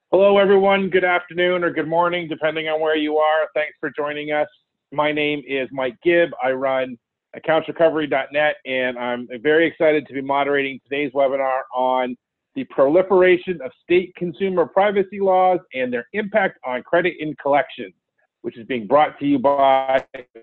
Hello, everyone. Good afternoon or good morning, depending on where you are. Thanks for joining us. My name is Mike Gibb. I run accountsrecovery.net, and I'm very excited to be moderating today's webinar on the proliferation of state consumer privacy laws and their impact on credit and collections, which is being brought to you by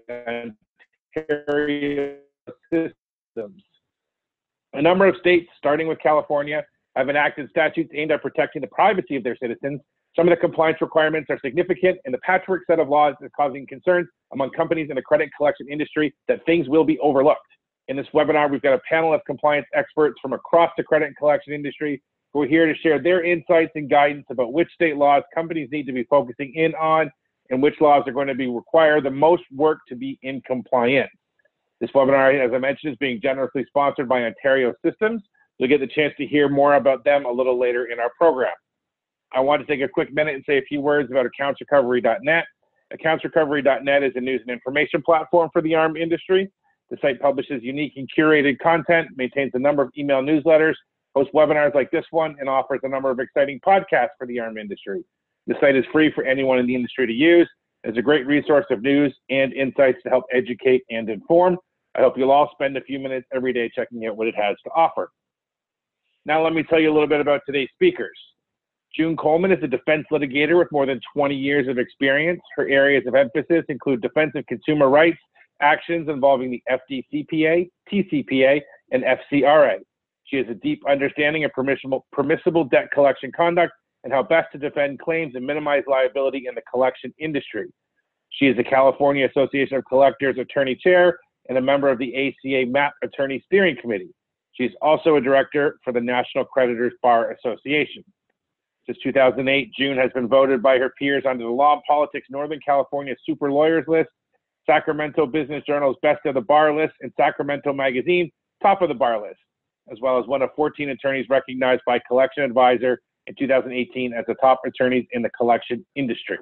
Ontario Systems. A number of states, starting with California, have enacted statutes aimed at protecting the privacy of their citizens. Some of the compliance requirements are significant, and the patchwork set of laws is causing concerns among companies in the credit collection industry that things will be overlooked. In this webinar, we've got a panel of compliance experts from across the credit and collection industry who are here to share their insights and guidance about which state laws companies need to be focusing in on and which laws are going to be require the most work to be in compliance. This webinar, as I mentioned, is being generously sponsored by Ontario Systems. You'll get the chance to hear more about them a little later in our program. I want to take a quick minute and say a few words about accountsrecovery.net. Accountsrecovery.net is a news and information platform for the ARM industry. The site publishes unique and curated content, maintains a number of email newsletters, hosts webinars like this one, and offers a number of exciting podcasts for the ARM industry. The site is free for anyone in the industry to use. It's a great resource of news and insights to help educate and inform. I hope you'll all spend a few minutes every day checking out what it has to offer. Now let me tell you a little bit about today's speakers. June Coleman is a defense litigator with more than 20 years of experience. Her areas of emphasis include defense of consumer rights, actions involving the FDCPA, TCPA, and FCRA. She has a deep understanding of permissible debt collection conduct and how best to defend claims and minimize liability in the collection industry. She is the California Association of Collectors Attorney Chair and a member of the ACA MAP Attorney Steering Committee. She's also a director for the National Creditors Bar Association. Since 2008, June has been voted by her peers under the Law and Politics Northern California Super Lawyers list, Sacramento Business Journal's Best of the Bar list, and Sacramento Magazine Top of the Bar list, as well as one of 14 attorneys recognized by Collection Advisor in 2018 as the top attorneys in the collection industry.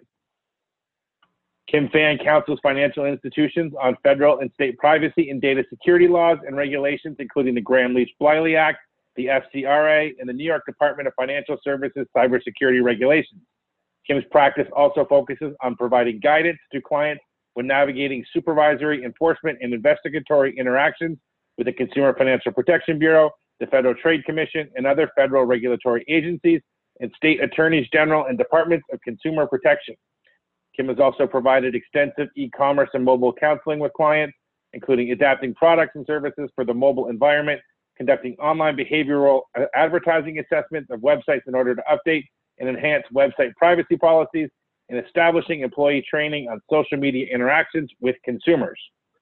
Kim Fan counsels financial institutions on federal and state privacy and data security laws and regulations, including the Gramm-Leach-Bliley Act, the FCRA, and the New York Department of Financial Services cybersecurity regulations. Kim's practice also focuses on providing guidance to clients when navigating supervisory, enforcement, and investigatory interactions with the Consumer Financial Protection Bureau, the Federal Trade Commission, and other federal regulatory agencies, and state attorneys general and departments of consumer protection. Kim has also provided extensive e-commerce and mobile counseling with clients, including adapting products and services for the mobile environment, conducting online behavioral advertising assessments of websites in order to update and enhance website privacy policies, and establishing employee training on social media interactions with consumers.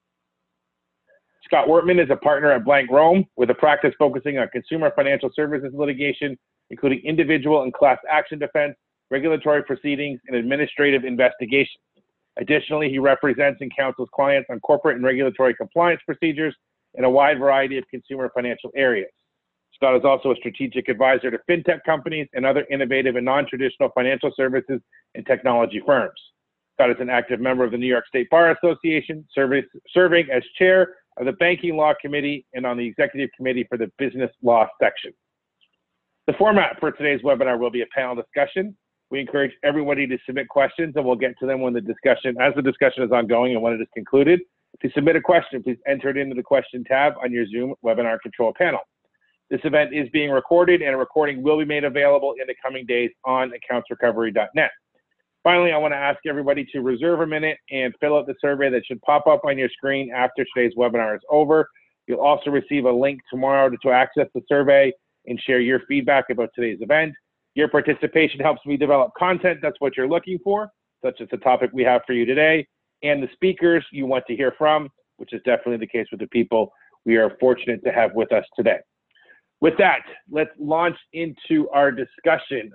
Scott Wortman is a partner at Blank Rome with a practice focusing on consumer financial services litigation, including individual and class action defense, regulatory proceedings, and administrative investigations. Additionally, he represents and counsels clients on corporate and regulatory compliance procedures in a wide variety of consumer financial areas. Scott is also a strategic advisor to fintech companies and other innovative and non-traditional financial services and technology firms. Scott is an active member of the New York State Bar Association, serving as chair of the Banking Law Committee and on the executive committee for the Business Law section. The format for today's webinar will be a panel discussion. We encourage everybody to submit questions, and we'll get to them when as the discussion is ongoing and when it is concluded. To submit a question, please enter it into the question tab on your Zoom webinar control panel. This event is being recorded, and a recording will be made available in the coming days on accountsrecovery.net. Finally, I want to ask everybody to reserve a minute and fill out the survey that should pop up on your screen after today's webinar is over. You'll also receive a link tomorrow to access the survey and share your feedback about today's event. Your participation helps me develop content that's what you're looking for, such as the topic we have for you today, and the speakers you want to hear from, which is definitely the case with the people we are fortunate to have with us today. With that, let's launch into our discussion.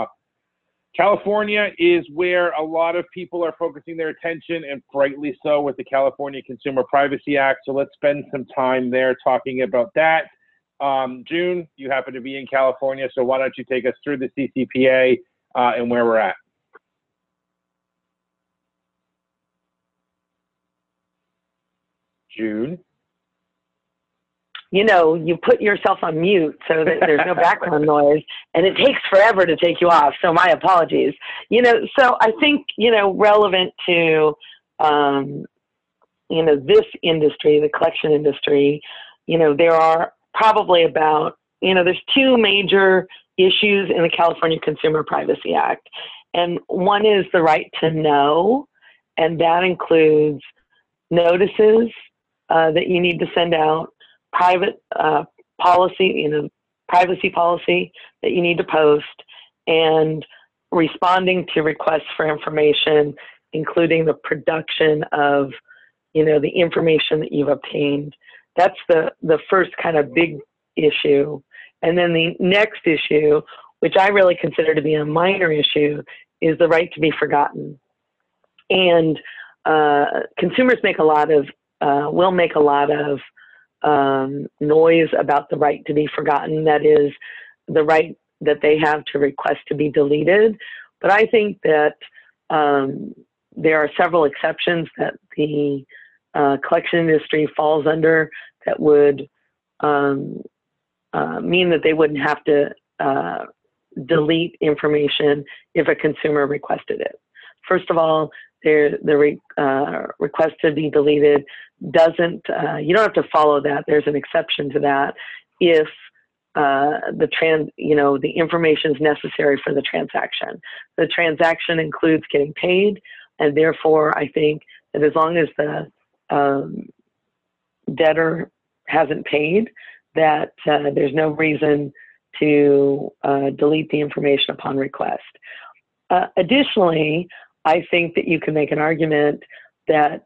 California is where a lot of people are focusing their attention, and rightly so, with the California Consumer Privacy Act. So let's spend some time there talking about that. June, you happen to be in California, so why don't you take us through the CCPA and where we're at? June? you put yourself on mute so that there's no background noise, and it takes forever to take you off. So my apologies. So I think, relevant to, this industry, the collection industry, there are probably about, there's two major issues in the California Consumer Privacy Act. And one is the right to know, and that includes notices that you need to send out, private policy, privacy policy that you need to post, and responding to requests for information, including the production of, the information that you've obtained. That's the first kind of big issue. And then the next issue, which I really consider to be a minor issue, is the right to be forgotten. And consumers will make a lot of noise about the right to be forgotten. That is the right that they have to request to be deleted. But I think that there are several exceptions that the collection industry falls under that would mean that they wouldn't have to delete information if a consumer requested it. First of all, the request to be deleted doesn't, you don't have to follow that. There's an exception to that if the information is necessary for the transaction. The transaction includes getting paid, and therefore I think that as long as the debtor hasn't paid, that there's no reason to delete the information upon request. Additionally, I think that you can make an argument that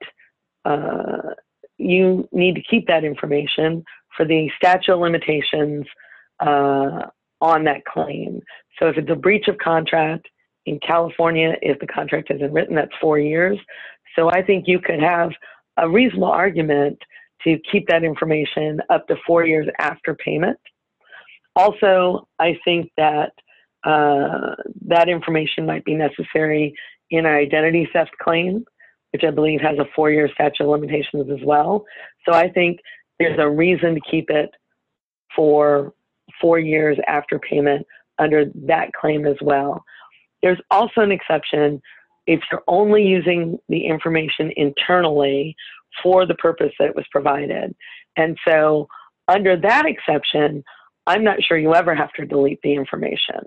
you need to keep that information for the statute of limitations on that claim. So if it's a breach of contract in California, if the contract isn't written, that's 4 years. So I think you could have a reasonable argument to keep that information up to 4 years after payment. Also, I think that that information might be necessary in an identity theft claim, which I believe has a 4-year statute of limitations as well. So I think there's a reason to keep it for 4 years after payment under that claim as well. There's also an exception if you're only using the information internally for the purpose that it was provided. And so under that exception, I'm not sure you ever have to delete the information.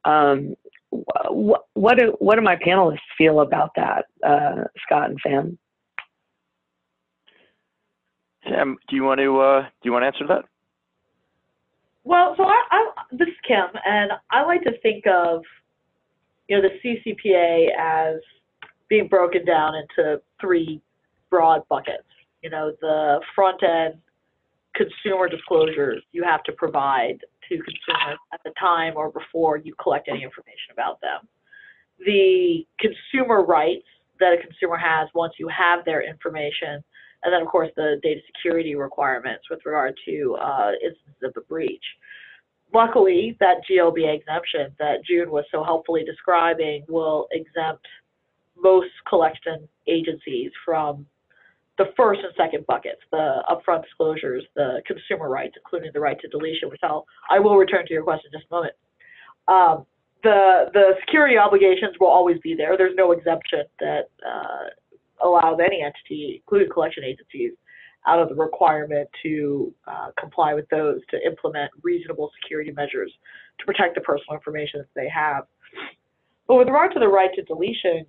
What do my panelists feel about that, Scott and Sam? Sam, do you want to answer that? Well, so this is Kim, and I like to think of the CCPA as being broken down into 3 broad buckets. The front end consumer disclosures you have to provide to consumers at the time or before you collect any information about them. The consumer rights that a consumer has once you have their information, and then of course the data security requirements with regard to instances of a breach. Luckily, that GLBA exemption that June was so helpfully describing will exempt most collection agencies from the first and second buckets, the upfront disclosures, the consumer rights, including the right to deletion, which I will return to your question in just a moment. The security obligations will always be there. There's no exemption that allows any entity, including collection agencies, out of the requirement to comply with those, to implement reasonable security measures to protect the personal information that they have. But with regard to the right to deletion,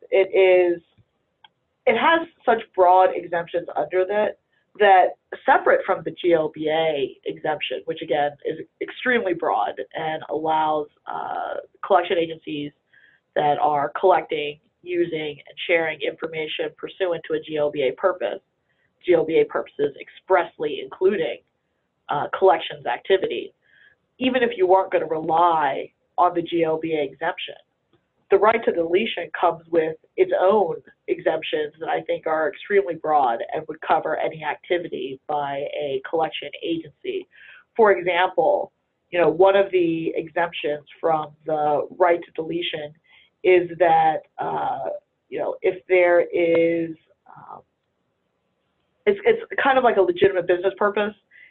it has such broad exemptions under that separate from the GLBA exemption, which again is extremely broad and allows collection agencies that are collecting, using, and sharing information pursuant to a GLBA purpose, GLBA purposes expressly including collections activity, even if you weren't going to rely on the GLBA exemption. The right to deletion comes with its own exemptions that I think are extremely broad and would cover any activity by a collection agency. For example, one of the exemptions from the right to deletion is that, if there is, it's kind of like a legitimate business purpose.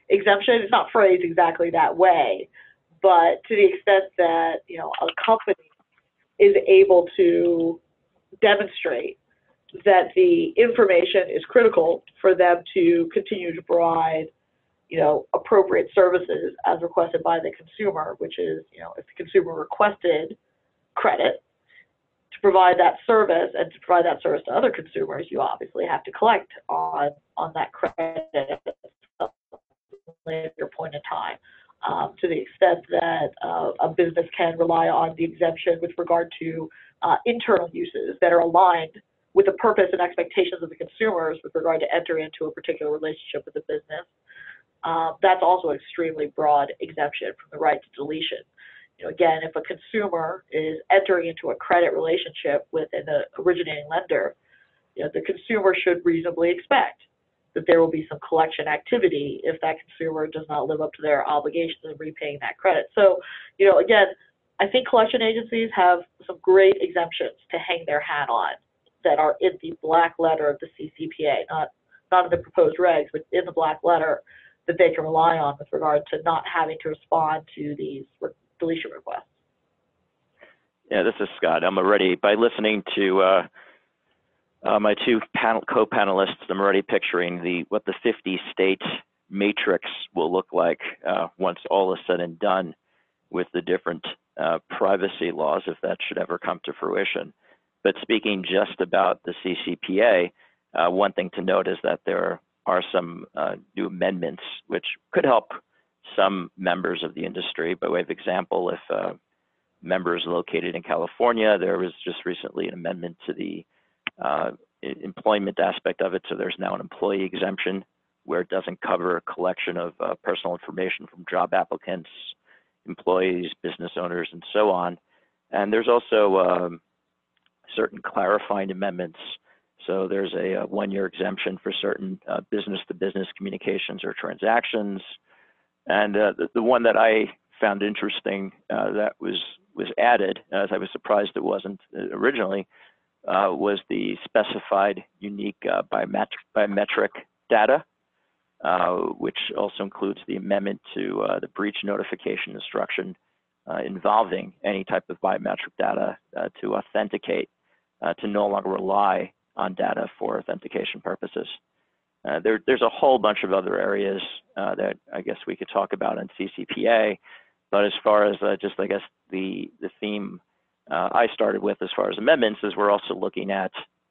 exemption. It's not phrased exactly that way, but to the extent that, a company is able to demonstrate that the information is critical for them to continue to provide, appropriate services as requested by the consumer, which is, if the consumer requested credit to provide that service and to provide that service to other consumers, you obviously have to collect on that credit at some later point in time. To the extent that a business can rely on the exemption with regard to internal uses that are aligned with the purpose and expectations of the consumers with regard to entering into a particular relationship with the business, that's also an extremely broad exemption from the right to deletion. Again, if a consumer is entering into a credit relationship with an originating lender, the consumer should reasonably expect that there will be some collection activity if that consumer does not live up to their obligations in repaying that credit. So, again, I think collection agencies have some great exemptions to hang their hat on that are in the black letter of the CCPA, not in the proposed regs, but in the black letter that they can rely on with regard to not having to respond to these deletion requests. Yeah, this is Scott. I'm already, by listening to my two co-panelists, I'm already picturing what the 50-state matrix will look like once all is said and done with the different privacy laws, if that should ever come to fruition. But speaking just about the CCPA, one thing to note is that there are some new amendments which could help some members of the industry. By way of example, if members located in California, there was just recently an amendment to the employment aspect of it. So there's now an employee exemption where it doesn't cover a collection of personal information from job applicants, employees, business owners, and so on. And there's also certain clarifying amendments. So there's a one-year exemption for certain business-to-business communications or transactions. And the one that I found interesting that was added, as I was surprised it wasn't originally, was the specified unique biometric data, which also includes the amendment to the breach notification instruction involving any type of biometric data to authenticate, to no longer rely on data for authentication purposes. There's a whole bunch of other areas that I guess we could talk about in CCPA, but as far as just, I guess, the theme I started with as far as amendments is we're also looking at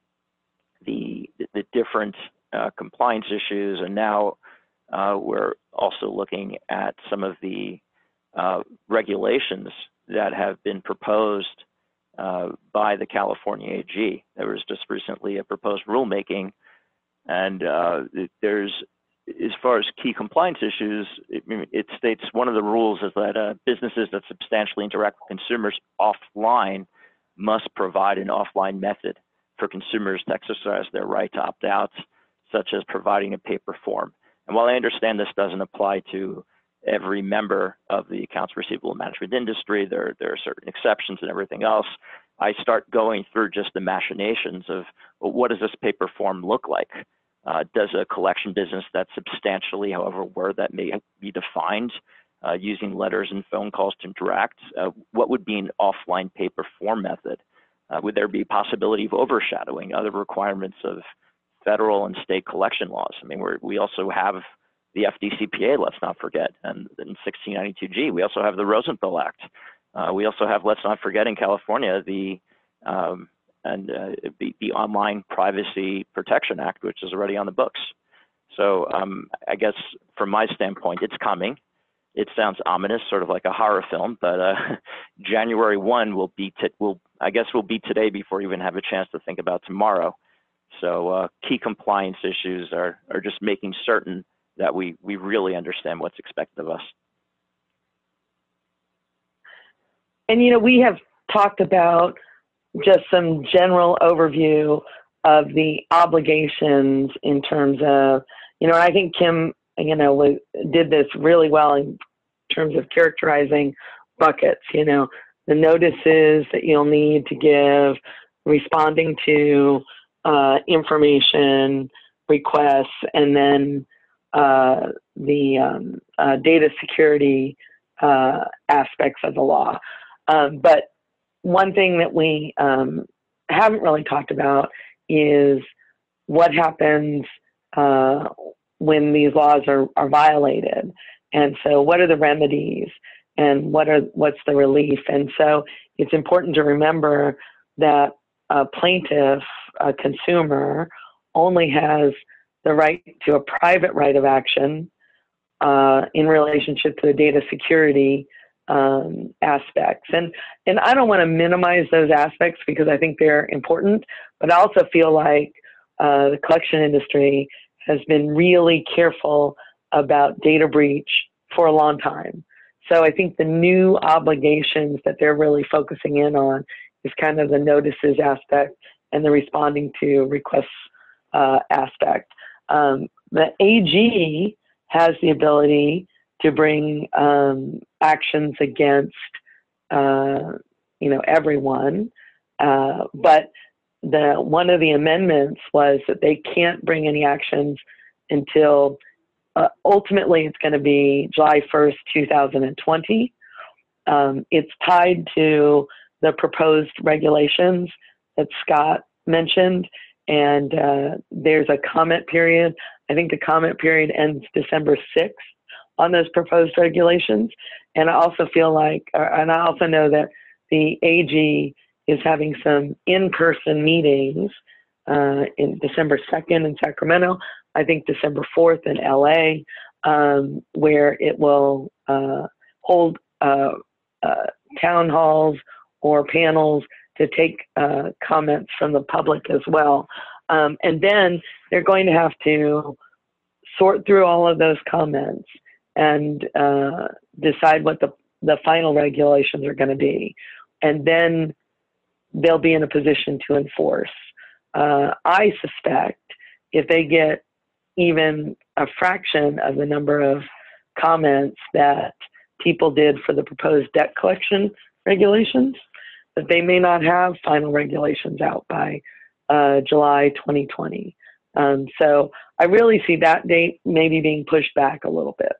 the different compliance issues, and now we're also looking at some of the regulations that have been proposed by the California AG. There was just recently a proposed rulemaking, and there's, as far as key compliance issues, it states one of the rules is that businesses that substantially interact with consumers offline must provide an offline method for consumers to exercise their right to opt out, such as providing a paper form. And while I understand this doesn't apply to every member of the accounts receivable management industry, there are certain exceptions and everything else, I start going through just the machinations of, well, what does this paper form look like? Does a collection business that substantially, however word that may be defined, using letters and phone calls to interact, what would be an offline paper form method? Would there be a possibility of overshadowing other requirements of federal and state collection laws? I mean, we also have the FDCPA, let's not forget, and in 1692G, we also have the Rosenthal Act. We also have, let's not forget, in California, the Online Privacy Protection Act, which is already on the books. So I guess from my standpoint, it's coming. It sounds ominous, sort of like a horror film, but January 1 will be today before you even have a chance to think about tomorrow. So key compliance issues are just making certain that we really understand what's expected of us. And, we have talked about just some general overview of the obligations in terms of, I think Kim, did this really well in terms of characterizing buckets, the notices that you'll need to give, responding to information requests, and then data security aspects of the law. But one thing that we haven't really talked about is what happens when these laws are violated. And so what are the remedies and what's the relief? And so it's important to remember that a plaintiff, a consumer, only has the right to a private right of action in relationship to the data security aspects. And I don't want to minimize those aspects because I think they're important, but I also feel like the collection industry has been really careful about data breach for a long time. So I think the new obligations that they're really focusing in on is kind of the notices aspect and the responding to requests aspect. The AG has the ability to bring actions against everyone, but one of the amendments was that they can't bring any actions until ultimately it's going to be July 1st, 2020. It's tied to the proposed regulations that Scott mentioned, and there's a comment period. I think the comment period ends December 6th on those proposed regulations. And I also feel like, and I also know that the AG is having some in-person meetings in December 2nd in Sacramento, I think December 4th in LA, where it will hold town halls or panels to take comments from the public as well. And then they're going to have to sort through all of those comments and decide what the final regulations are going to be. And then they'll be in a position to enforce. I suspect if they get even a fraction of the number of comments that people did for the proposed debt collection regulations, that they may not have final regulations out by July 2020. So I really see that date maybe being pushed back a little bit.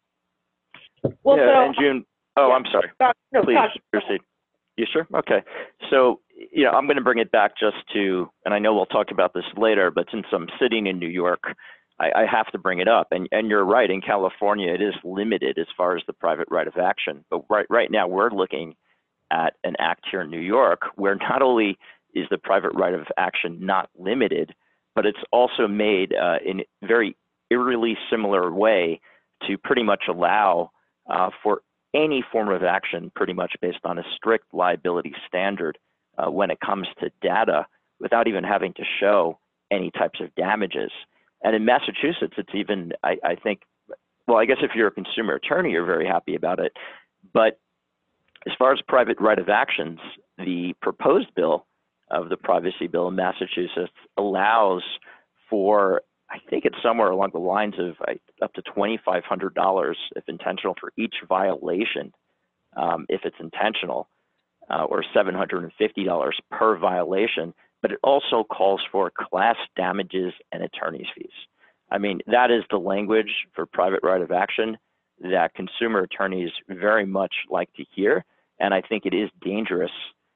Well, yeah, and June. Oh, yeah. I'm sorry. No, Please Scott, proceed. You sure? Okay. So, I'm going to bring it back just to, and I know we'll talk about this later, but since I'm sitting in New York, I have to bring it up. And you're right, in California, it is limited as far as the private right of action. But right now, we're looking at an act here in New York where not only is the private right of action not limited, but it's also made in a very eerily similar way to pretty much allow for any form of action pretty much based on a strict liability standard when it comes to data without even having to show any types of damages. And in Massachusetts, it's even, I think, well, I guess if you're a consumer attorney, you're very happy about it. But as far as private right of actions, the proposed bill of the privacy bill in Massachusetts allows for, I think it's somewhere along the lines of up to $2,500 if intentional for each violation, if it's intentional, or $750 per violation. But it also calls for class damages and attorney's fees. I mean, that is the language for private right of action that consumer attorneys very much like to hear. And I think it is dangerous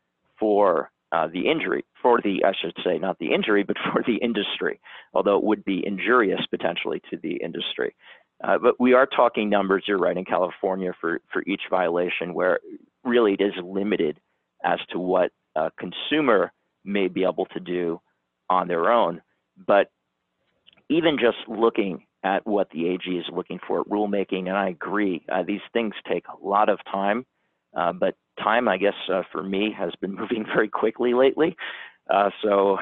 for the injury, I should say, not the injury, but for the industry, although it would be injurious potentially to the industry. But we are talking numbers, you're right, in California for each violation where really it is limited as to what a consumer may be able to do on their own. But even just looking at what the AG is looking for at rulemaking, and I agree, these things take a lot of time, but time, I guess, for me has been moving very quickly lately. So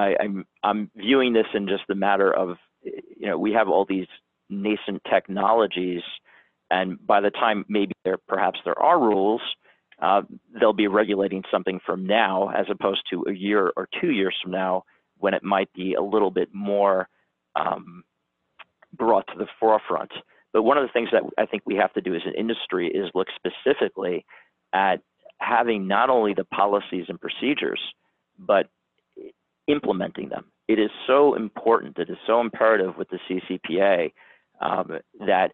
I'm viewing this in just the matter of, we have all these nascent technologies, and by the time maybe perhaps there are rules, they'll be regulating something from now as opposed to a year or 2 years from now when it might be a little bit more brought to the forefront. But one of the things that I think we have to do as an industry is look specifically at having not only the policies and procedures, but implementing them. It is so important, it is so imperative with the CCPA that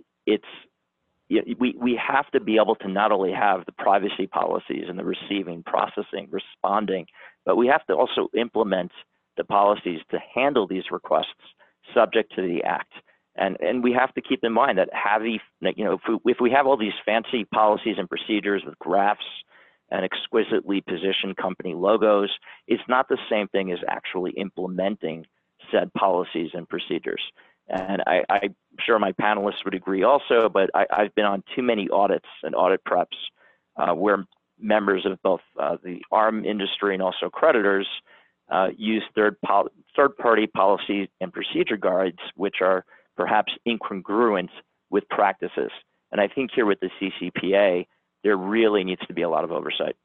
we have to be able to not only have the privacy policies and the receiving, processing, responding, but we have to also implement the policies to handle these requests subject to the act. And we have to keep in mind that if we have all these fancy policies and procedures with graphs and exquisitely positioned company logos, it's not the same thing as actually implementing said policies and procedures. And I'm sure my panelists would agree also, but I've been on too many audits and audit preps where members of both the ARM industry and also creditors use third-party policy and procedure guides, which are perhaps incongruent with practices. And I think here with the CCPA, there really needs to be a lot of oversight.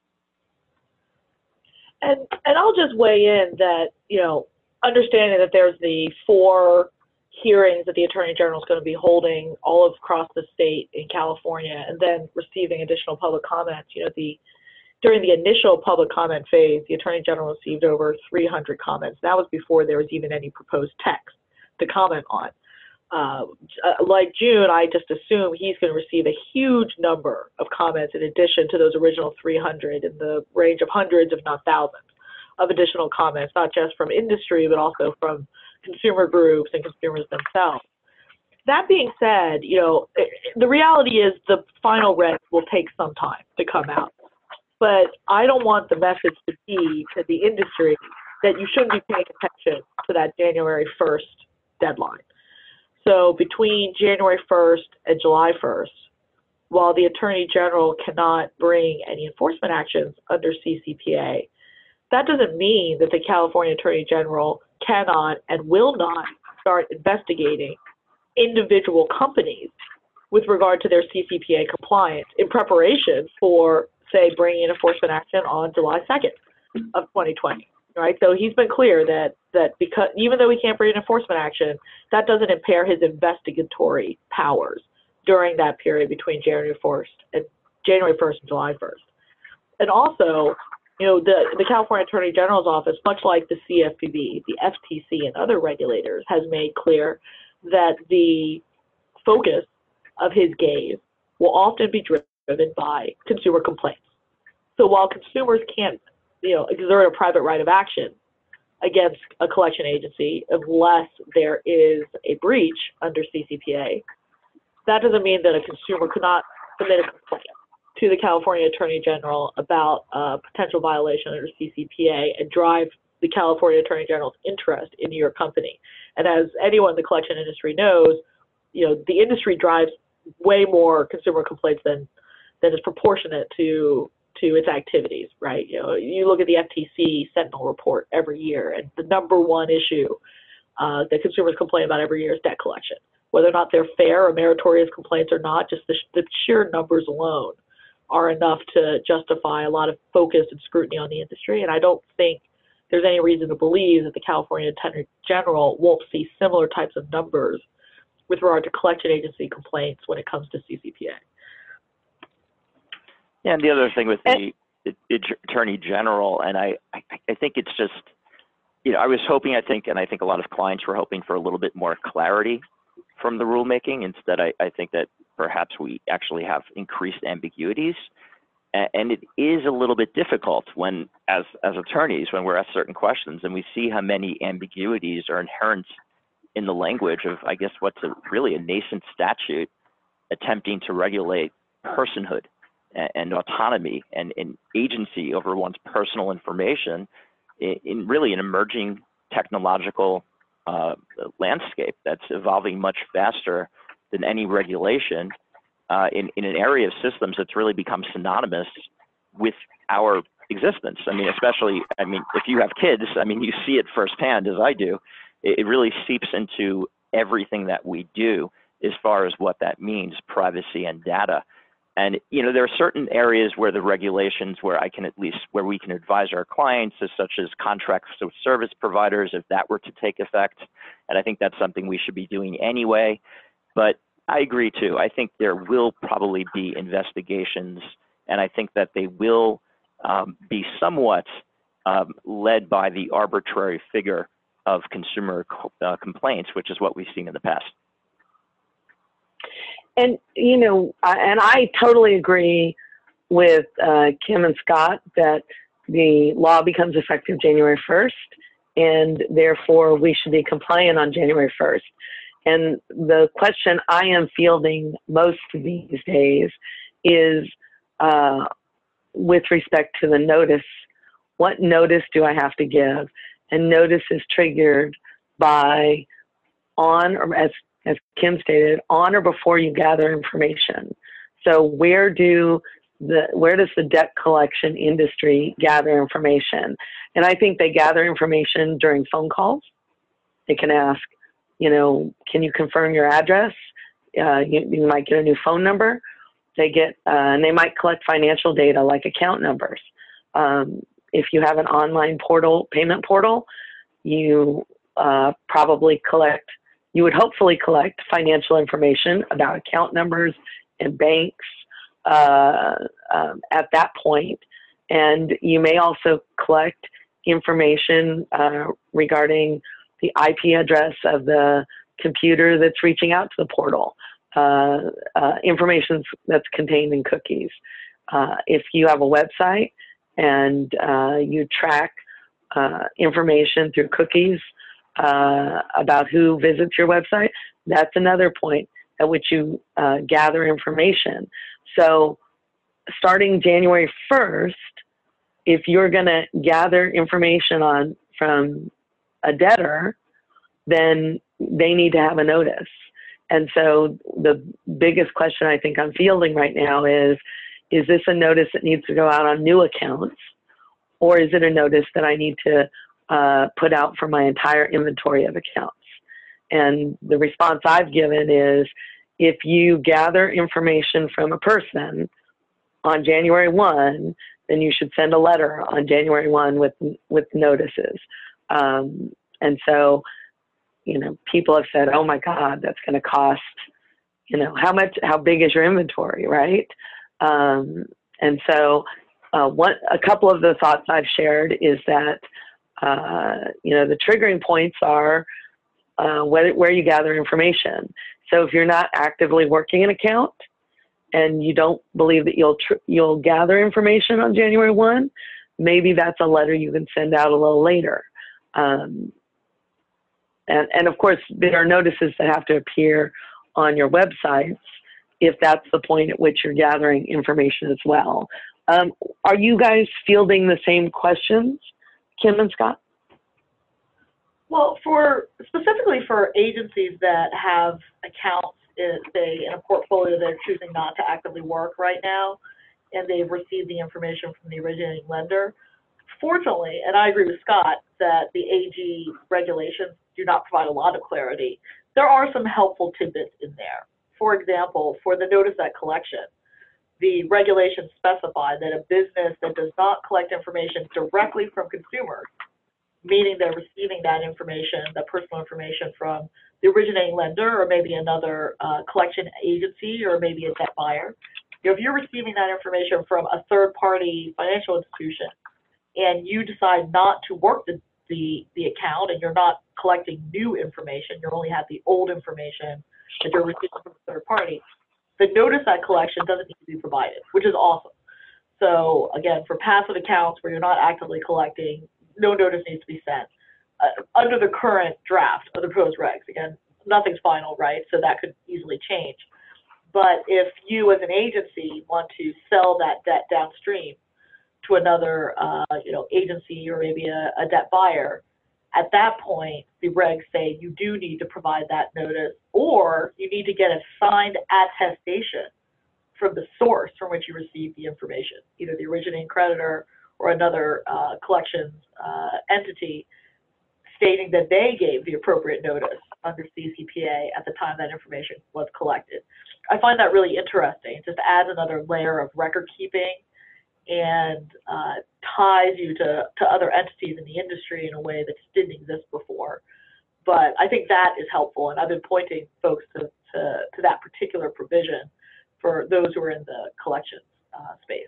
And I'll just weigh in that, understanding that there's the 4 hearings that the Attorney General is going to be holding all across the state in California, and then receiving additional public comments. During the initial public comment phase, the Attorney General received over 300 comments. That was before there was even any proposed text to comment on. Like June, I just assume he's going to receive a huge number of comments in addition to those original 300, in the range of hundreds, if not thousands, of additional comments, not just from industry, but also from consumer groups and consumers themselves. That being said, the reality is the final regs will take some time to come out. But I don't want the message to be to the industry that you shouldn't be paying attention to that January 1st deadline. So between January 1st and July 1st, while the Attorney General cannot bring any enforcement actions under CCPA, that doesn't mean that the California Attorney General cannot and will not start investigating individual companies with regard to their CCPA compliance in preparation for, say, bringing an enforcement action on July 2nd of 2020. Right, so he's been clear that because even though he can't bring an enforcement action, that doesn't impair his investigatory powers during that period between January 1st and July 1st. And also, the California Attorney General's office, much like the CFPB, the FTC, and other regulators, has made clear that the focus of his gaze will often be driven by consumer complaints. So while consumers can't exert a private right of action against a collection agency unless there is a breach under CCPA, that doesn't mean that a consumer could not submit a complaint to the California Attorney General about a potential violation under CCPA and drive the California Attorney General's interest in your company. And as anyone in the collection industry knows, the industry drives way more consumer complaints than is proportionate to its activities, right? You look at the FTC Sentinel report every year, and the number one issue that consumers complain about every year is debt collection. Whether or not they're fair or meritorious complaints or not, just the sheer numbers alone are enough to justify a lot of focus and scrutiny on the industry. And I don't think there's any reason to believe that the California Attorney General won't see similar types of numbers with regard to collection agency complaints when it comes to CCPA. Yeah, and the other thing with the Attorney General, and I think it's just, I was hoping, I think a lot of clients were hoping for a little bit more clarity from the rulemaking. Instead, I think that perhaps we actually have increased ambiguities. And it is a little bit difficult when, as attorneys, when we're asked certain questions and we see how many ambiguities are inherent in the language of, I guess, what's really a nascent statute attempting to regulate personhood and autonomy and agency over one's personal information in really an emerging technological landscape that's evolving much faster than any regulation in an area of systems that's really become synonymous with our existence. Especially, if you have kids, you see it firsthand, as I do. It really seeps into everything that we do as far as what that means, privacy and data. And, there are certain areas where the regulations where we can advise our clients, such as contracts with service providers, if that were to take effect. And I think that's something we should be doing anyway. But I agree too. I think there will probably be investigations, and I think that they will be somewhat led by the arbitrary figure of consumer complaints, which is what we've seen in the past. And, you know, and I totally agree with Kim and Scott that the law becomes effective January 1st, and therefore we should be compliant on January 1st. And the question I am fielding most these days is with respect to the notice. What notice do I have to give? And notice is triggered by on, or as Kim stated, on or before you gather information. So where does the debt collection industry gather information? And I think they gather information during phone calls. They can ask, you know, can you confirm your address? You might get a new phone number. And they might collect financial data like account numbers. If you have an online portal, payment portal, you you would hopefully collect financial information about account numbers and banks at that point. And you may also collect information regarding the IP address of the computer that's reaching out to the portal, information that's contained in cookies. If you have a website and you track information through cookies about who visits your website, that's another point at which you gather information. So starting January 1st, if you're going to gather information from a debtor, then they need to have a notice. And so the biggest question I think I'm fielding right now is this a notice that needs to go out on new accounts, or is it a notice that I need to put out for my entire inventory of accounts? And the response I've given is, if you gather information from a person on January 1, then you should send a letter on January 1 with notices. And so, you know, people have said, oh my God, that's going to cost, you know, how big is your inventory, right? And so a couple of the thoughts I've shared is that, you know, the triggering points are where you gather information. So if you're not actively working an account and you don't believe that you'll gather information on January 1, maybe that's a letter you can send out a little later. And of course, there are notices that have to appear on your websites if that's the point at which you're gathering information as well. Are you guys fielding the same questions, Kim and Scott? Well, specifically for agencies that have accounts, say, in a portfolio they're choosing not to actively work right now, and they've received the information from the originating lender, fortunately, and I agree with Scott that the AG regulations do not provide a lot of clarity, there are some helpful tidbits in there. For example, for the notice at collection, the regulations specify that a business that does not collect information directly from consumers, meaning they're receiving that information, that personal information, from the originating lender or maybe another collection agency or maybe a debt buyer. You know, if you're receiving that information from a third-party financial institution and you decide not to work the account and you're not collecting new information, you only have the old information that you're receiving from a third party, the notice at collection doesn't need to be provided, which is awesome. So again, for passive accounts where you're not actively collecting, no notice needs to be sent. Under the current draft of the proposed regs, again, nothing's final, right? So that could easily change. But if you as an agency want to sell that debt downstream to another agency or maybe a debt buyer, at that point, the regs say you do need to provide that notice, or you need to get a signed attestation from the source from which you received the information, either the originating creditor or another collections entity, stating that they gave the appropriate notice under CCPA at the time that information was collected. I find that really interesting. It just adds another layer of record keeping and ties you to other entities in the industry in a way that just didn't exist before. But I think that is helpful, and I've been pointing folks to that particular provision for those who are in the collections space.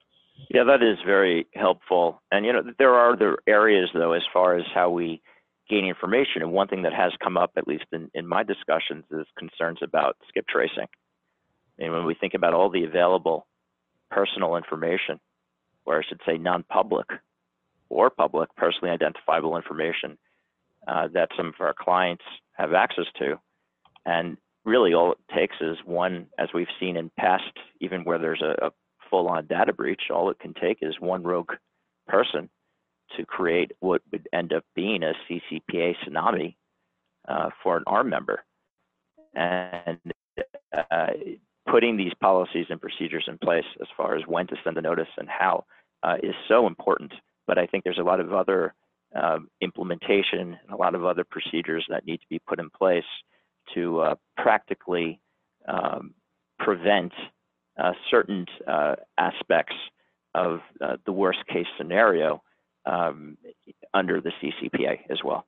Yeah, that is very helpful. And, you know, there are other areas, though, as far as how we gain information. And one thing that has come up, at least in my discussions, is concerns about skip tracing. And when we think about all the available personal information, or I should say non-public or public, personally identifiable information that some of our clients have access to, and really all it takes is one, as we've seen in past, even where there's a full-on data breach, all it can take is one rogue person to create what would end up being a CCPA tsunami for an ARM member. And putting these policies and procedures in place as far as when to send a notice and how is so important. But I think there's a lot of other implementation and a lot of other procedures that need to be put in place to practically prevent certain aspects of the worst case scenario under the CCPA as well.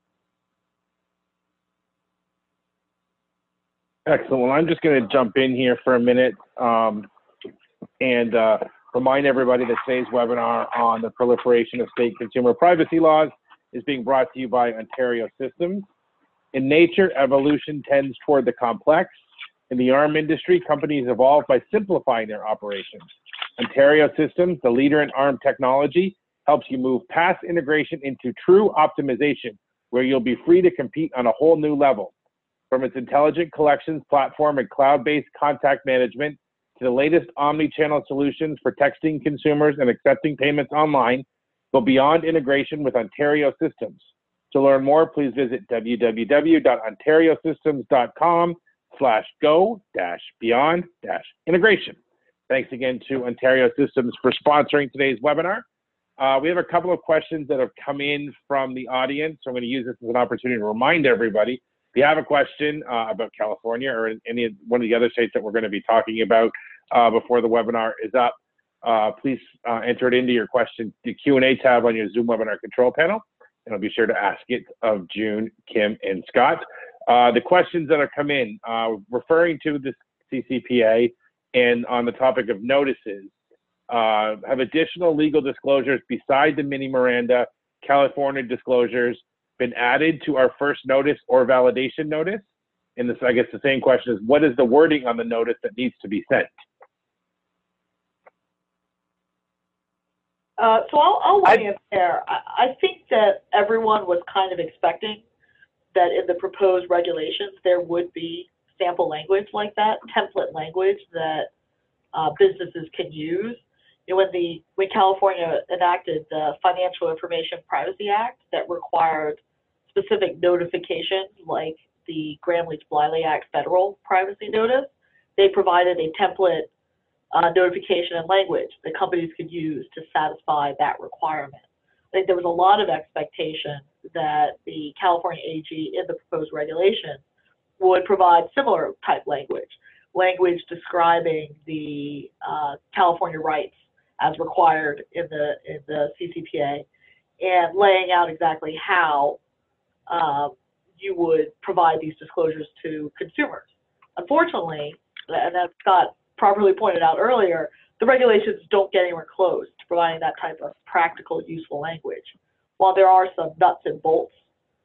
Excellent. Well, I'm just going to jump in here for a minute and remind everybody that today's webinar on the proliferation of state consumer privacy laws is being brought to you by Ontario Systems. In nature, evolution tends toward the complex. In the ARM industry, companies evolve by simplifying their operations. Ontario Systems, the leader in ARM technology, helps you move past integration into true optimization, where you'll be free to compete on a whole new level. From its intelligent collections platform and cloud-based contact management to the latest omni-channel solutions for texting consumers and accepting payments online, go beyond integration with Ontario Systems. To learn more, please visit www.ontariosystems.com/go-beyond-integration. Thanks again to Ontario Systems for sponsoring today's webinar. We have a couple of questions that have come in from the audience, so I'm going to use this as an opportunity to remind everybody, if you have a question about California or one of the other states that we're going to be talking about before the webinar is up, please enter it into your question, the Q&A tab on your Zoom webinar control panel, and I'll be sure to ask it of June, Kim, and Scott. The questions that are come in, referring to the CCPA and on the topic of notices, have additional legal disclosures beside the mini Miranda California disclosures been added to our first notice or validation notice? And this, I guess the same question is, what is the wording on the notice that needs to be sent? So I'll weigh in there. I think that everyone was kind of expecting that in the proposed regulations there would be sample language like that, template language that businesses can use. You know, when California enacted the Financial Information Privacy Act that required specific notifications like the Gramm-Leach-Bliley Act federal privacy notice, they provided a template notification and language that companies could use to satisfy that requirement. I think there was a lot of expectation that the California AG in the proposed regulation would provide similar type language describing the California rights as required in the CCPA, and laying out exactly how you would provide these disclosures to consumers. Unfortunately, and as Scott properly pointed out earlier, the regulations don't get anywhere close to providing that type of practical, useful language. While there are some nuts and bolts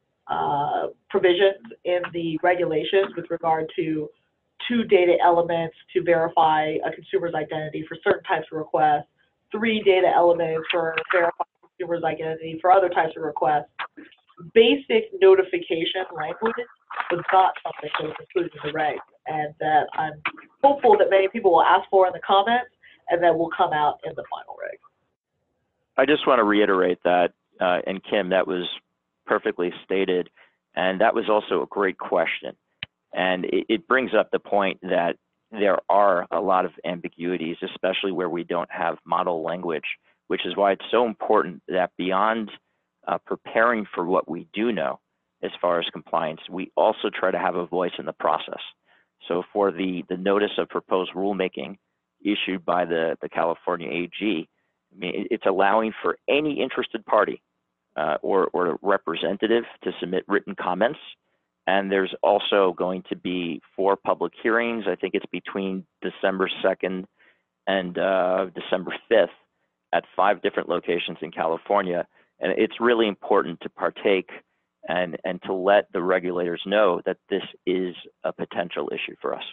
provisions in the regulations with regard to 2 data elements to verify a consumer's identity for certain types of requests, 3 data elements for verifying a consumer's identity for other types of requests, basic notification language was not something that was included in the regs, and that I'm hopeful that many people will ask for in the comments and that will come out in the final reg. I just want to reiterate that, and Kim, that was perfectly stated, and that was also a great question. And it brings up the point that there are a lot of ambiguities, especially where we don't have model language, which is why it's so important that beyond preparing for what we do know as far as compliance, we also try to have a voice in the process. So for the notice of proposed rulemaking issued by the California AG, I mean, it's allowing for any interested party or representative to submit written comments. And there's also going to be 4 public hearings. I think it's between December 2nd and December 5th at 5 different locations in California. And it's really important to partake and to let the regulators know that this is a potential issue for us.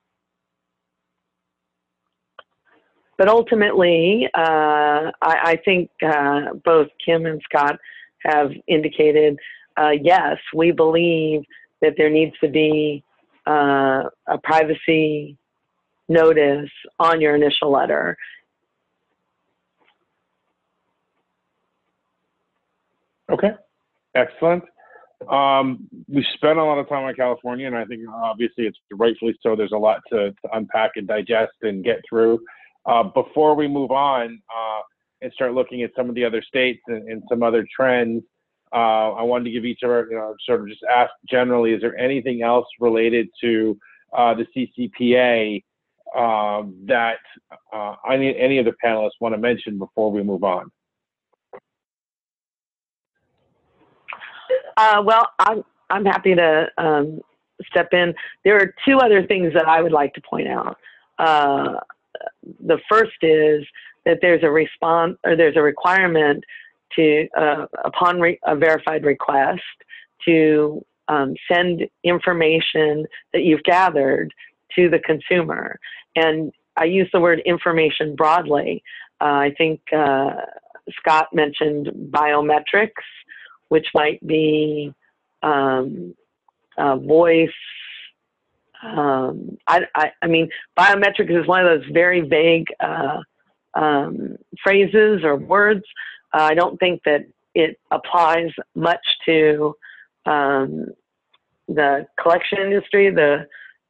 But ultimately, I think both Kim and Scott have indicated, yes, we believe that there needs to be a privacy notice on your initial letter. Okay, excellent. We spent a lot of time on California, and I think obviously it's rightfully so. There's a lot to unpack and digest and get through. Before we move on and start looking at some of the other states and some other trends, I wanted to give each of our, sort of just ask generally, is there anything else related to the CCPA that any of the panelists want to mention before we move on? Well, I'm happy to step in. There are two other things that I would like to point out. The first is that there's a requirement to, upon a verified request, to send information that you've gathered to the consumer. And I use the word information broadly. I think Scott mentioned biometrics, which might be voice. I mean, biometrics is one of those very vague phrases or words. I don't think that it applies much to the collection industry, the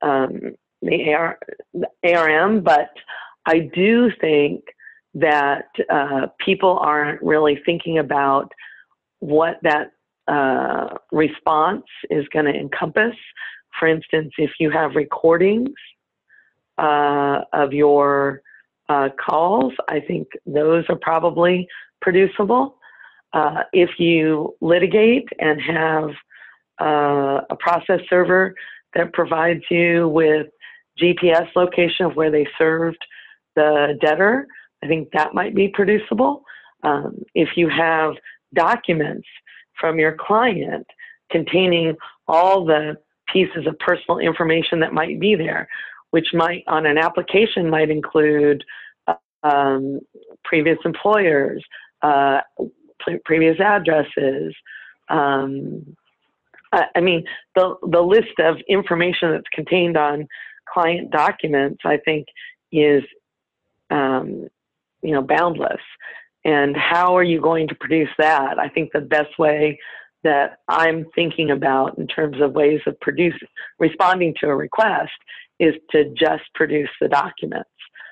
ARM, but I do think that people aren't really thinking about what that response is going to encompass. For instance, if you have recordings of your calls, I think those are probably producible. If you litigate and have a process server that provides you with GPS location of where they served the debtor, I think that might be producible. If you have documents from your client containing all the pieces of personal information that might be there, which might, on an application, might include previous employers, previous addresses. I mean, the list of information that's contained on client documents, I think, is boundless. And how are you going to produce that? I think the best way that I'm thinking about in terms of ways of responding to a request is to just produce the documents.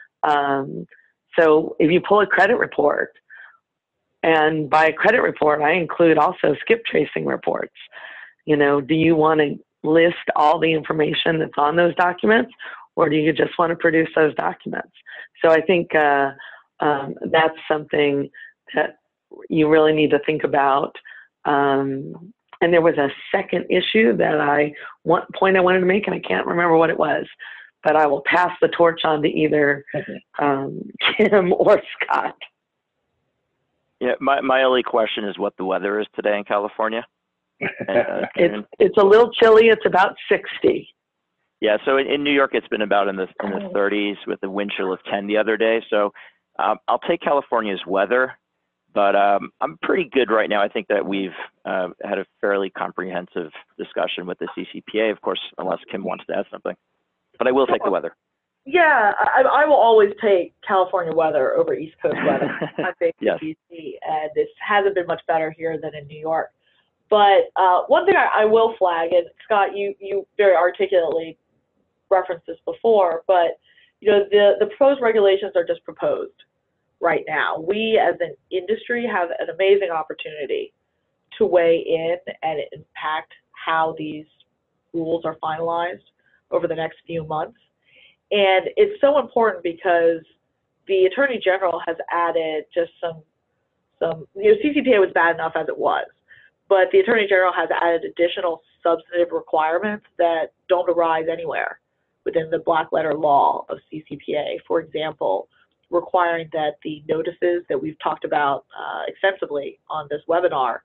So if you pull a credit report, and by a credit report, I include also skip tracing reports. Do you want to list all the information that's on those documents, or do you just want to produce those documents? So I think that's something that you really need to think about. And there was a second issue point I wanted to make, and I can't remember what it was, but I will pass the torch on to either Kim or Scott. Yeah, my only question is what the weather is today in California. It's a little chilly. It's about 60. Yeah, so in New York, it's been about in the 30s with a wind chill of 10 the other day. So I'll take California's weather, but I'm pretty good right now. I think that we've had a fairly comprehensive discussion with the CCPA, of course, unless Kim wants to add something. But I will take the weather. Yeah, I will always take California weather over East Coast weather. I think Yes. in DC, and this hasn't been much better here than in New York. But one thing I will flag, and Scott, you very articulately referenced this before, but the proposed regulations are just proposed right now. We as an industry have an amazing opportunity to weigh in and impact how these rules are finalized over the next few months. And it's so important because the Attorney General has added just some CCPA was bad enough as it was, but the Attorney General has added additional substantive requirements that don't arise anywhere within the black letter law of CCPA. For example, requiring that the notices that we've talked about extensively on this webinar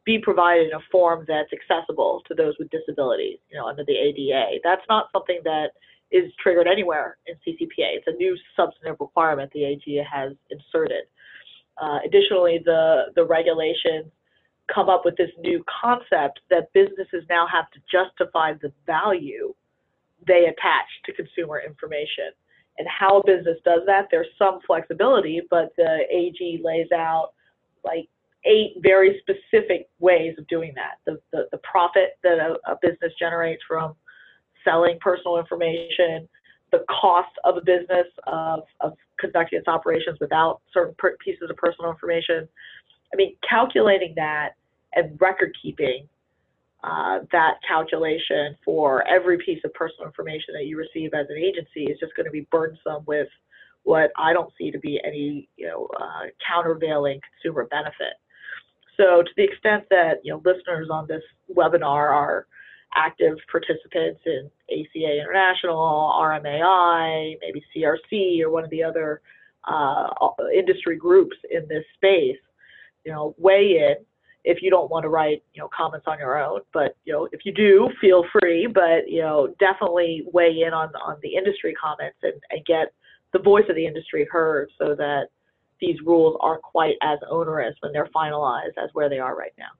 be provided in a form that's accessible to those with disabilities, under the ADA. That's not something that is triggered anywhere in CCPA. It's a new substantive requirement the AG has inserted. Additionally, the regulations come up with this new concept that businesses now have to justify the value they attach to consumer information. And how a business does that, there's some flexibility, but the AG lays out like 8 very specific ways of doing that. The profit that a business generates from selling personal information, the cost of a business of conducting its operations without certain pieces of personal information. I mean, calculating that and record keeping that calculation for every piece of personal information that you receive as an agency is just going to be burdensome with what I don't see to be any, countervailing consumer benefit. So to the extent that, listeners on this webinar are active participants in ACA International, RMAI, maybe CRC, or one of the other industry groups in this space, weigh in. If you don't want to write, comments on your own, but, if you do, feel free, but, definitely weigh in on the industry comments and get the voice of the industry heard so that these rules aren't quite as onerous when they're finalized as where they are right now.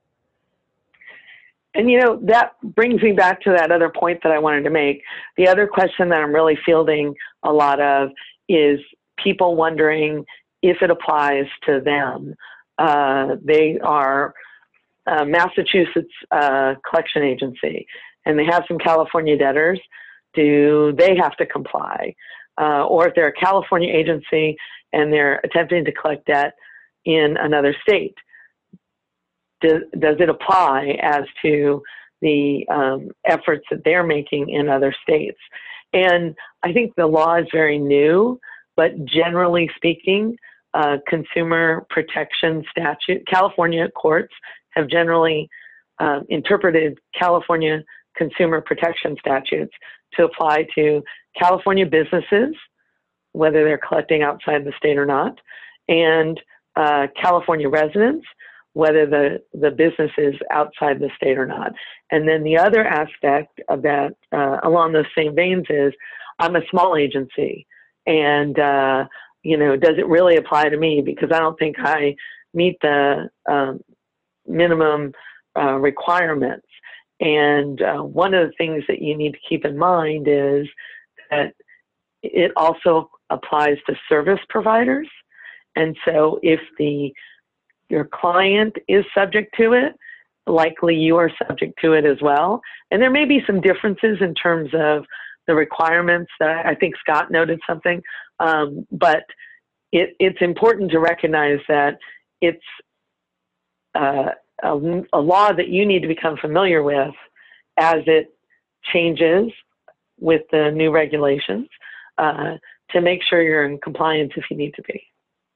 And, that brings me back to that other point that I wanted to make. The other question that I'm really fielding a lot of is people wondering if it applies to them. They are Massachusetts collection agency, and they have some California debtors. Do they have to comply? Or if they're a California agency and they're attempting to collect debt in another state, does it apply as to the efforts that they're making in other states? And I think the law is very new, but generally speaking, consumer protection statute, California courts have generally interpreted California consumer protection statutes to apply to California businesses, whether they're collecting outside the state or not, and California residents, whether the business is outside the state or not. And then the other aspect of that, along those same veins, is I'm a small agency, and does it really apply to me? Because I don't think I meet the minimum requirements. And one of the things that you need to keep in mind is that it also applies to service providers. And so if your client is subject to it, likely you are subject to it as well. And there may be some differences in terms of the requirements. I think Scott noted something, but it's important to recognize that it's a law that you need to become familiar with as it changes with the new regulations to make sure you're in compliance if you need to be.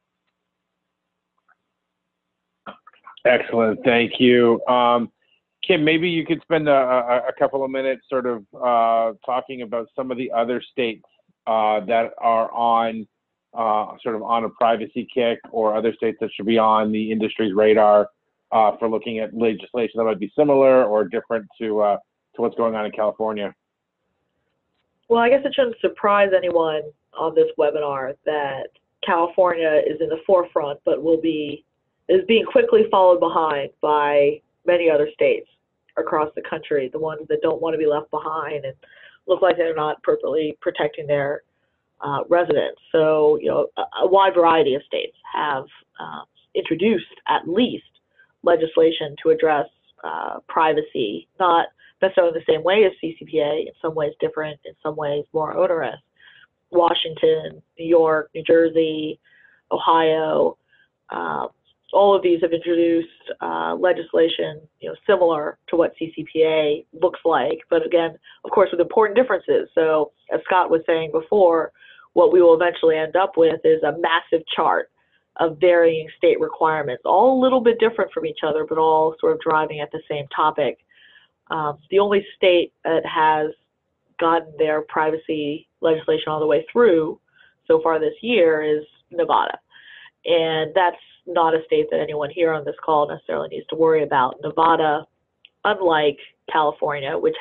Excellent, thank you. Kim, maybe you could spend a couple of minutes sort of talking about some of the other states that are on sort of on a privacy kick, or other states that should be on the industry's radar for looking at legislation that might be similar or different to what's going on in California. Well, I guess it shouldn't surprise anyone on this webinar that California is in the forefront, but is being quickly followed behind by many other states across the country, the ones that don't want to be left behind and look like they're not appropriately protecting their residents. So, a wide variety of states have introduced at least legislation to address privacy, not necessarily the same way as CCPA, in some ways different, in some ways more onerous. Washington, New York, New Jersey, Ohio, all of these have introduced legislation, similar to what CCPA looks like, but again, of course, with important differences. So, as Scott was saying before, what we will eventually end up with is a massive chart of varying state requirements, all a little bit different from each other, but all sort of driving at the same topic. The only state that has gotten their privacy legislation all the way through so far this year is Nevada. And that's not a state that anyone here on this call necessarily needs to worry about. Nevada, unlike California, which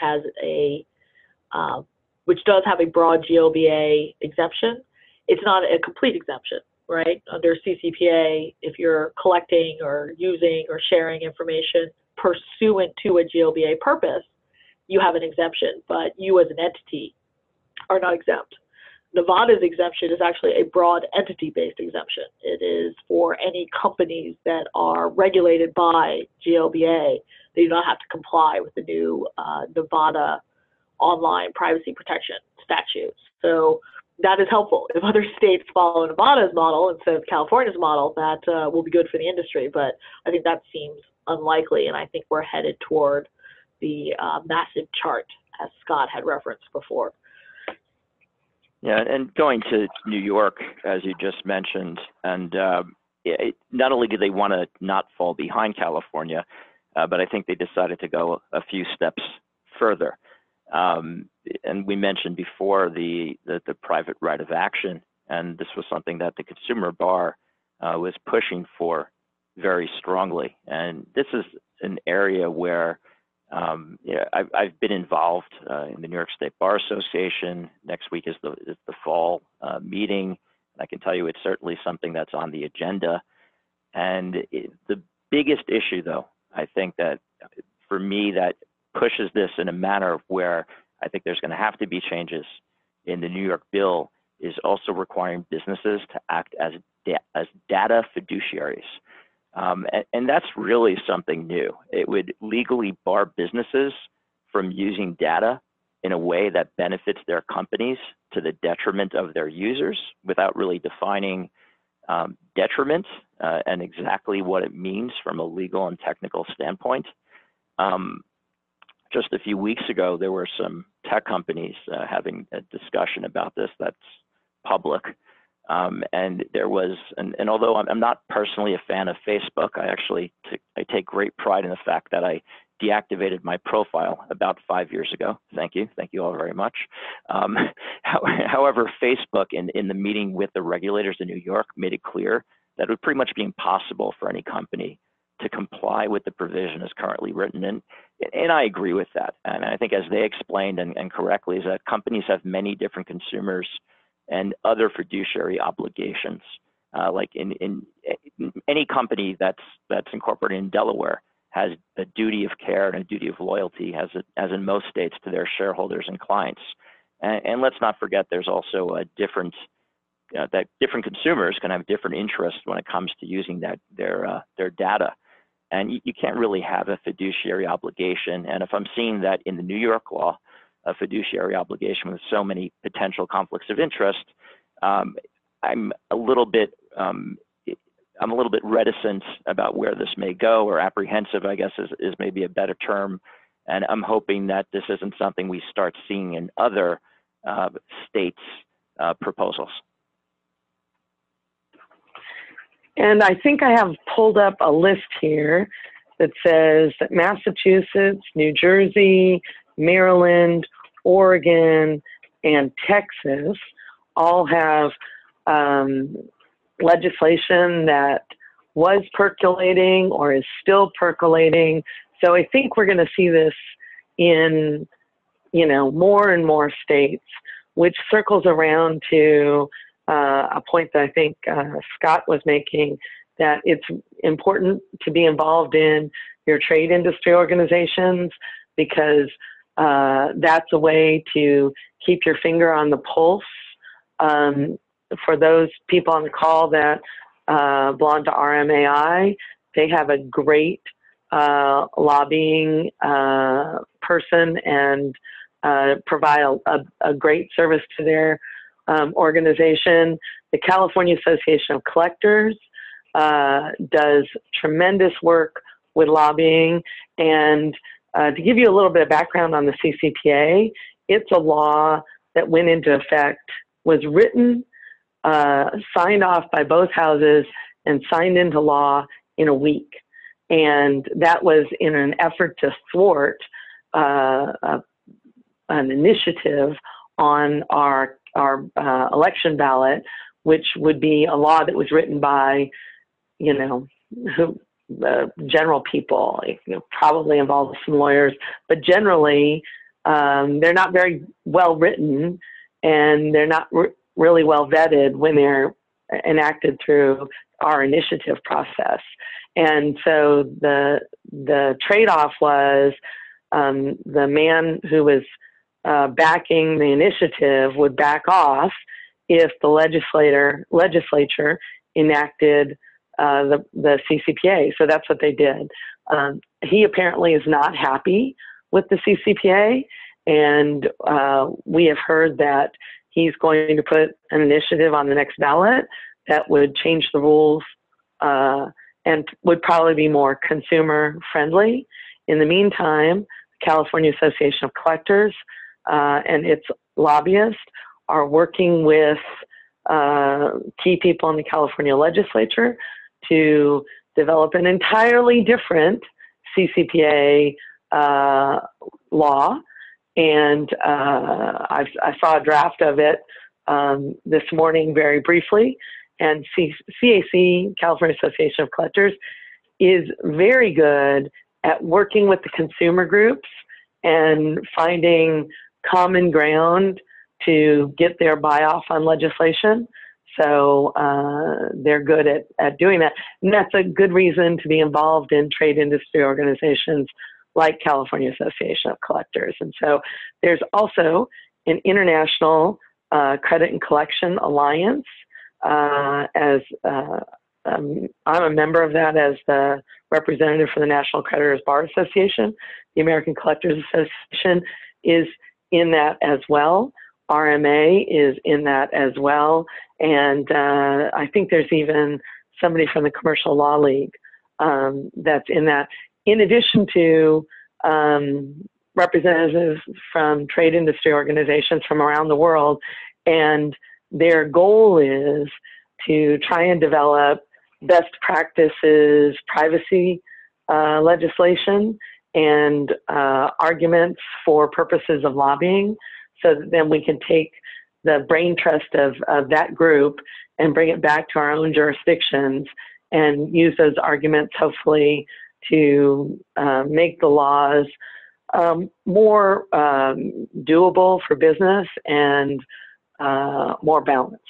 does have a broad GLBA exemption, it's not a complete exemption, right? Under CCPA, if you're collecting or using or sharing information pursuant to a GLBA purpose, you have an exemption, but you as an entity are not exempt. Nevada's exemption is actually a broad entity-based exemption. It is for any companies that are regulated by GLBA. They do not have to comply with the new Nevada online privacy protection statutes. So that is helpful. If other states follow Nevada's model instead of California's model, that will be good for the industry. But I think that seems unlikely, and I think we're headed toward the massive chart, as Scott had referenced before. Yeah, and going to New York, as you just mentioned, and not only do they want to not fall behind California, but I think they decided to go a few steps further. And we mentioned before the private right of action, and this was something that the consumer bar was pushing for very strongly. And this is an area where I've been involved in the New York State Bar Association. Next week is the fall meeting. I can tell you it's certainly something that's on the agenda. And the biggest issue, though, I think that for me that pushes this in a manner where I think there's going to have to be changes in the New York bill is also requiring businesses to act as data fiduciaries. And that's really something new. It would legally bar businesses from using data in a way that benefits their companies to the detriment of their users without really defining detriment and exactly what it means from a legal and technical standpoint. Just a few weeks ago, there were some tech companies having a discussion about this that's public. And there was, and although I'm not personally a fan of Facebook, I take great pride in the fact that I deactivated my profile about 5 years ago. Thank you all very much. However, Facebook in the meeting with the regulators in New York made it clear that it would pretty much be impossible for any company to comply with the provision as currently written. And I agree with that. And I think as they explained and correctly is that companies have many different consumers and other fiduciary obligations. Like in any company that's incorporated in Delaware has a duty of care and a duty of loyalty, as in most states, to their shareholders and clients. And let's not forget, there's also a different consumers can have different interests when it comes to using their data. And you can't really have a fiduciary obligation. And if I'm seeing that in the New York law, a fiduciary obligation with so many potential conflicts of interest, I'm a little bit reticent about where this may go, or apprehensive, I guess is maybe a better term. And I'm hoping that this isn't something we start seeing in other states' proposals. And I think I have pulled up a list here that says that Massachusetts, New Jersey, Maryland, Oregon, and Texas all have legislation that was percolating or is still percolating. So I think we're going to see this in, more and more states, which circles around to a point that I think Scott was making, that it's important to be involved in your trade industry organizations, because that's a way to keep your finger on the pulse. For those people on the call that belong to RMAI, they have a great lobbying person and provide a great service to their organization. The California Association of Collectors does tremendous work with lobbying. And to give you a little bit of background on the CCPA, it's a law that went into effect, was written, signed off by both houses, and signed into law in a week. And that was in an effort to thwart an initiative on our election ballot, which would be a law that was written by who the general people, probably involved some lawyers, but generally they're not very well written, and they're not really well vetted when they're enacted through our initiative process. And so the trade-off was the man who was backing the initiative would back off if the legislature enacted the CCPA. So that's what they did. He apparently is not happy with the CCPA, and we have heard that he's going to put an initiative on the next ballot that would change the rules and would probably be more consumer friendly. In the meantime, the California Association of Collectors and its lobbyists are working with key people in the California legislature to develop an entirely different CCPA law. And I saw a draft of it this morning very briefly. And CAC, California Association of Collectors, is very good at working with the consumer groups and finding common ground to get their buy-off on legislation. So they're good at doing that. And that's a good reason to be involved in trade industry organizations like California Association of Collectors. And so there's also an international credit and collection alliance. I'm a member of that as the representative for the National Creditors Bar Association. The American Collectors Association is in that as well. RMA is in that as well. And I think there's even somebody from the Commercial Law League that's in that, in addition to representatives from trade industry organizations from around the world. And their goal is to try and develop best practices, privacy legislation, and arguments for purposes of lobbying, so that then we can take the brain trust of that group and bring it back to our own jurisdictions and use those arguments, hopefully, to make the laws more doable for business and more balanced.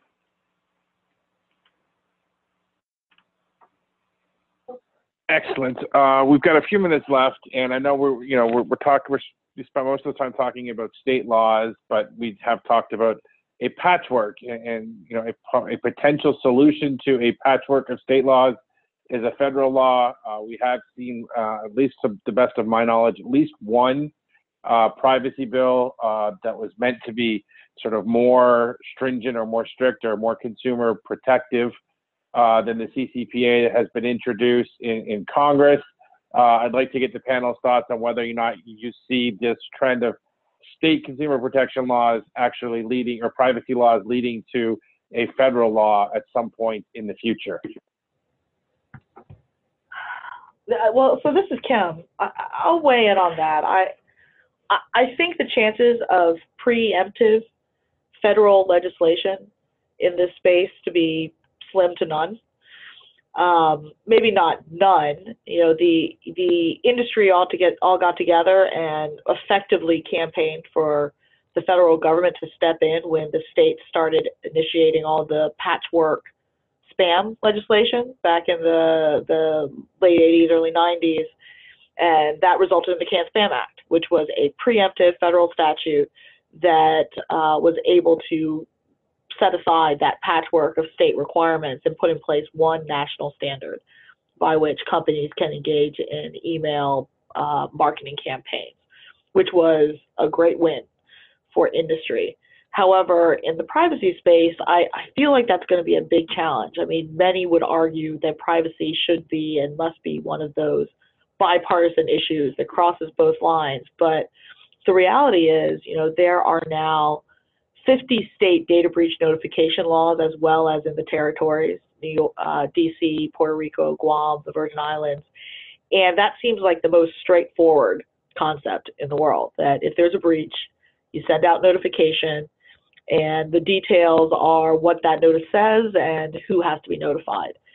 Excellent. We've got a few minutes left, and I know we spent most of the time talking about state laws, but we have talked about a patchwork, and a potential solution to a patchwork of state laws is a federal law. We have seen, at least to the best of my knowledge, at least one privacy bill that was meant to be sort of more stringent or more strict or more consumer protective than the CCPA that has been introduced in Congress. I'd like to get the panel's thoughts on whether or not you see this trend of state consumer protection laws actually leading, or privacy laws leading to a federal law at some point in the future. Well, so this is Kim. I'll weigh in on that. I think the chances of preemptive federal legislation in this space to be slim to none. Maybe not none. The industry all got together and effectively campaigned for the federal government to step in when the states started initiating all the patchwork spam legislation back in the late 80s, early 90s. And that resulted in the CAN-SPAM Act, which was a preemptive federal statute that was able to set aside that patchwork of state requirements and put in place one national standard by which companies can engage in email marketing campaigns, which was a great win for industry. However, in the privacy space, I feel like that's going to be a big challenge. I mean, many would argue that privacy should be and must be one of those bipartisan issues that crosses both lines. But the reality is, there are now 50 state data breach notification laws, as well as in the territories, New York, DC, Puerto Rico, Guam, the Virgin Islands. And that seems like the most straightforward concept in the world, that if there's a breach, you send out notification, and the details are what that notice says and who has to be notified.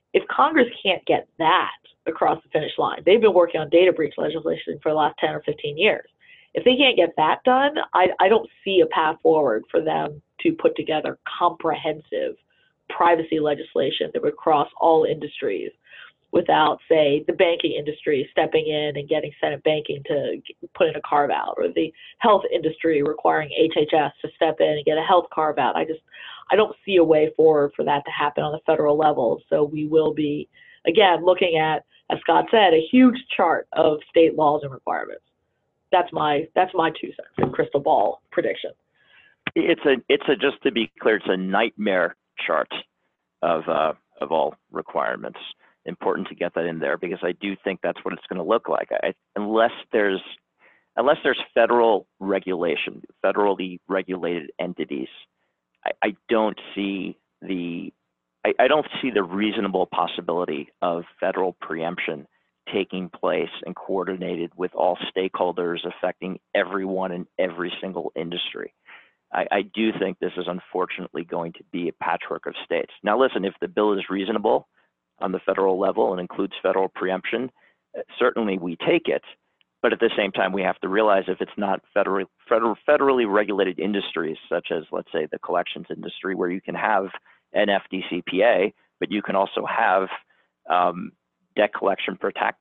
if Congress can't get that across the finish line, they've been working on data breach legislation for the last 10 or 15 years. If they can't get that done, I don't see a path forward for them to put together comprehensive privacy legislation that would cross all industries without, say, the banking industry stepping in and getting Senate banking to put in a carve out, or the health industry requiring HHS to step in and get a health carve out. I don't see a way forward for that to happen on the federal level. So we will be, again, looking at, as Scott said, a huge chart of state laws and requirements. That's my 2 cents and crystal ball prediction. It's just to be clear, it's a nightmare chart of all requirements. Important to get that in there, because I do think that's what it's going to look like. Unless there's federal regulation, federally regulated entities, I don't see the reasonable possibility of federal preemption taking place and coordinated with all stakeholders affecting everyone in every single industry. I do think this is unfortunately going to be a patchwork of states. Now listen, if the bill is reasonable on the federal level and includes federal preemption, certainly we take it. But at the same time, we have to realize if it's not federally regulated industries, such as, let's say, the collections industry, where you can have an FDCPA, but you can also have debt collection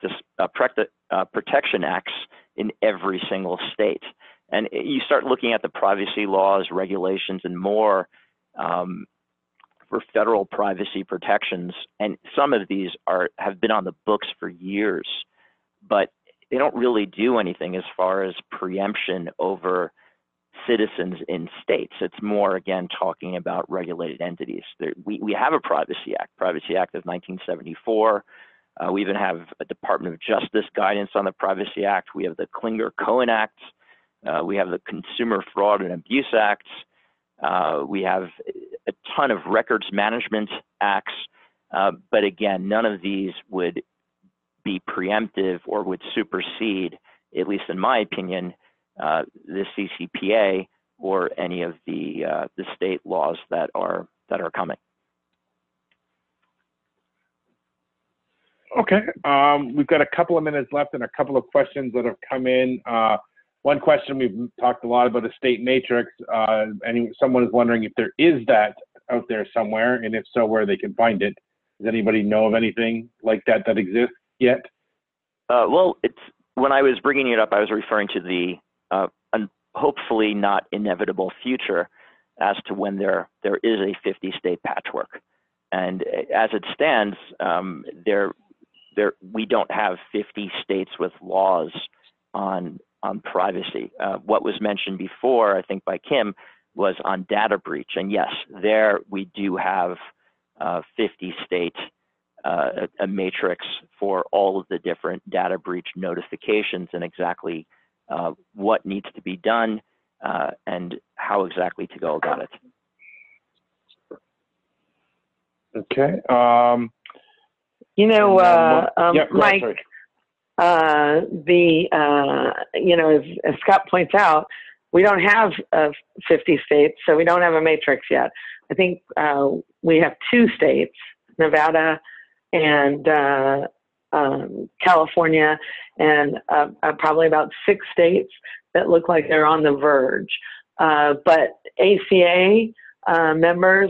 protection acts in every single state. And you start looking at the privacy laws, regulations, and more for federal privacy protections. And some of these have been on the books for years, but they don't really do anything as far as preemption over citizens in states. It's more, again, talking about regulated entities. We have a Privacy Act of 1974. We even have a Department of Justice guidance on the Privacy Act. We have the Clinger-Cohen Act. We have the Consumer Fraud and Abuse Act. We have a ton of records management acts. But again, none of these would be preemptive or would supersede, at least in my opinion, the CCPA or any of the state laws that are coming. Okay, we've got a couple of minutes left and a couple of questions that have come in. One question, we've talked a lot about a state matrix. Someone is wondering if there is that out there somewhere, and if so, where they can find it. Does anybody know of anything like that exists yet? Well, when I was bringing it up, I was referring to the hopefully not inevitable future as to when there is a 50-state patchwork. And as it stands, we don't have 50 states with laws on privacy. What was mentioned before, I think by Kim, was on data breach. And yes, there we do have 50 states, a matrix for all of the different data breach notifications and exactly what needs to be done and how exactly to go about it. Okay. Mike, as Scott points out, we don't have 50 states, so we don't have a matrix yet. I think we have 2 states, Nevada and California, and probably about 6 states that look like they're on the verge. But ACA members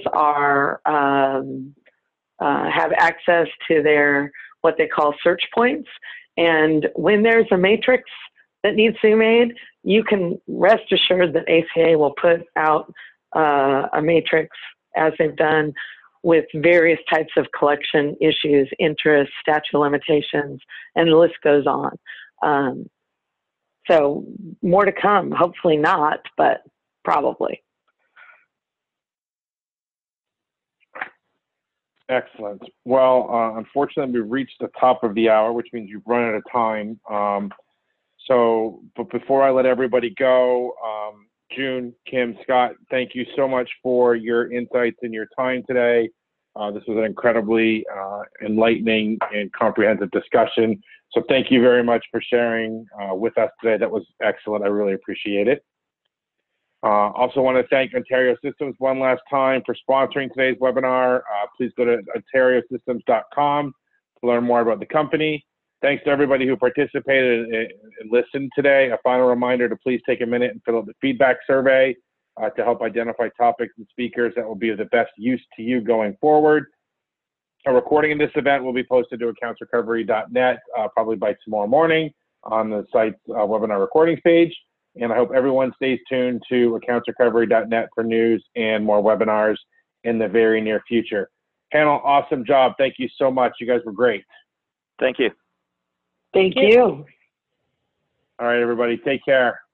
have access to their what they call search points, and when there's a matrix that needs to be made, you can rest assured that ACA will put out a matrix, as they've done with various types of collection issues, interest, statute of limitations, and the list goes on. So more to come. Hopefully not, but probably. Excellent. Well, unfortunately, we've reached the top of the hour, which means you've run out of time. But before I let everybody go, June, Kim, Scott, thank you so much for your insights and your time today. This was an incredibly enlightening and comprehensive discussion. So thank you very much for sharing with us today. That was excellent. I really appreciate it. Also want to thank Ontario Systems one last time for sponsoring today's webinar. Please go to ontariosystems.com to learn more about the company. Thanks to everybody who participated and listened today. A final reminder to please take a minute and fill out the feedback survey to help identify topics and speakers that will be of the best use to you going forward. A recording of this event will be posted to accountsrecovery.net probably by tomorrow morning on the site's webinar recordings page. And I hope everyone stays tuned to accountsrecovery.net for news and more webinars in the very near future. Panel, awesome job. Thank you so much. You guys were great. Thank you. Thank you. All right, everybody, take care.